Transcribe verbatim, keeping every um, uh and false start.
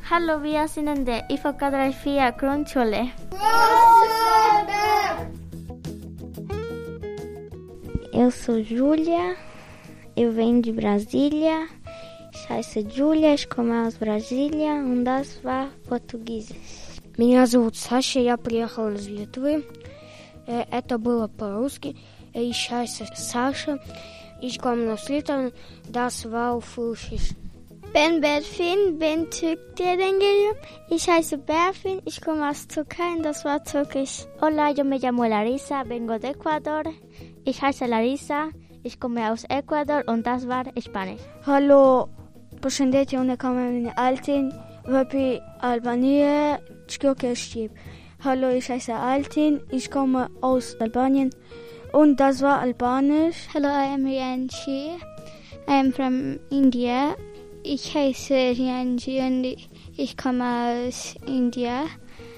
Hallo, wir sind in der I V K drei vier Grundschule. Eu sou Júlia, eu venho de Brasília. Ich heiße Julia, ich komme aus Brasília und das war Portugiesisch. Меня зовут Саша, я приехал из Литвы. Это было по-русски. Ich heiße Sascha, ich komme aus Litauen. Das war auf Russisch. Ben Berfin, bin Türk'ten geliyorum. Ich heiße Berfin, ich komme aus Türkei und das war Türkisch. Hola, yo me llamo Larissa, vengo de Ecuador. Ich heiße Larissa, ich komme aus Ecuador und das war Spanisch. Hallo, përshëndetje, unë kam emrin Altin, vepi Albanie, ç'kjo Shqip. Hallo, ich heiße Altin, ich komme aus Albanien und das war Albanisch. Hello, I am Rianchi. I am from India. Ich heiße Rianchi und ich komme aus India.